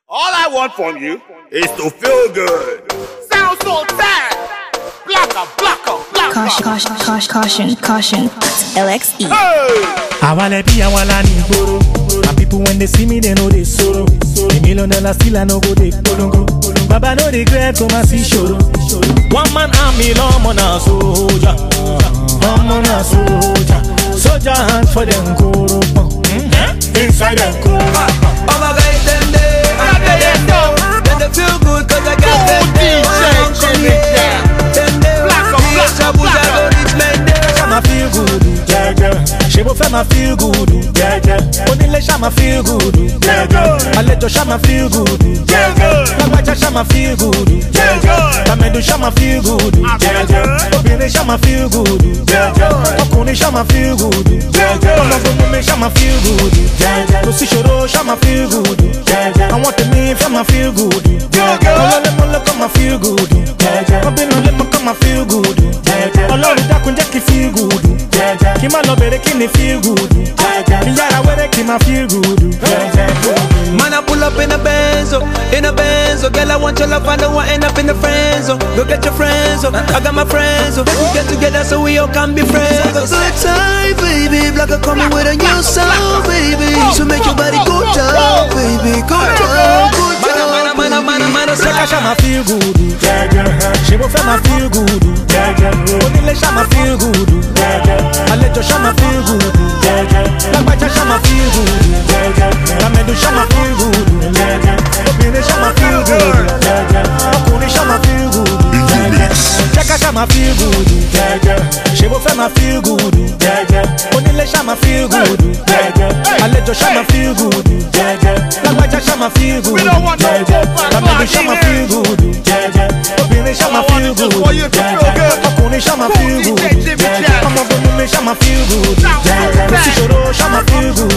All I want from you is to feel good. Sound so sad. Blacker. Caution. LXE. Hey! Awale be awala ni gboro. And people when they see me, they know they sorrow. $1 million still I no go they polongo. Baba no regret come and see shoro. One man army, long on a soldier. Soldier hand for them koro. Inside them koro. All my guys them there, then they feel good 'cause I got them there. Them there, Shabuja go reach men there. Shama feel good, Shebo Fema feel good, Onile Shama feel good, Alejo Shama feel good, Lagbaja Shama feel good, Lamedu Shama feel good, Obìnrin Shama feel good, Ọkùnrin Shama feel good, Ọlọ́gbọ̀n Shama feel good, Losishoro Shama feel good, àwọn tèmi Fema feel good, Ọlọ́lẹ́mọ́lẹ́ kọ́ ma feel good, Ọbìnrin lẹ́mọ́ kọ́ ma feel good, Ọlọ́run dákun jẹ́ kí feel good, kí má lọ bẹ̀rẹ̀ kí ni feel good, kí yára wẹ́rẹ́ kí má feel good. Man, I pull up in a Benzo, girl, I want your love, I don't want end up in the friend zone. Go get your friends, I got my friends, we get together so we all can be friends. Good time, baby, Blacker coming with a new sound, baby. So make your body go down, baby, go down, go down. Man, Shama feel good, Shebo Fema feel good, Onile Shama feel good, Alejo Shama feel good, Lagbaja Shama feel good, Lamedu Shama feel good, Obìnrin Shama feel good, Ọkùnrin Shama feel good, Chaka Shama feel good, Shebo Fema feel good, Onile Shama feel good, Alejo Shama feel good, Lagbaja Shama feel good, Lamedu Shama feel good, Obìnrin Shama feel good, Ọkùnrin Shama feel good, Ọmọbìnrin Shama feel good, Losishoro Shama feel good.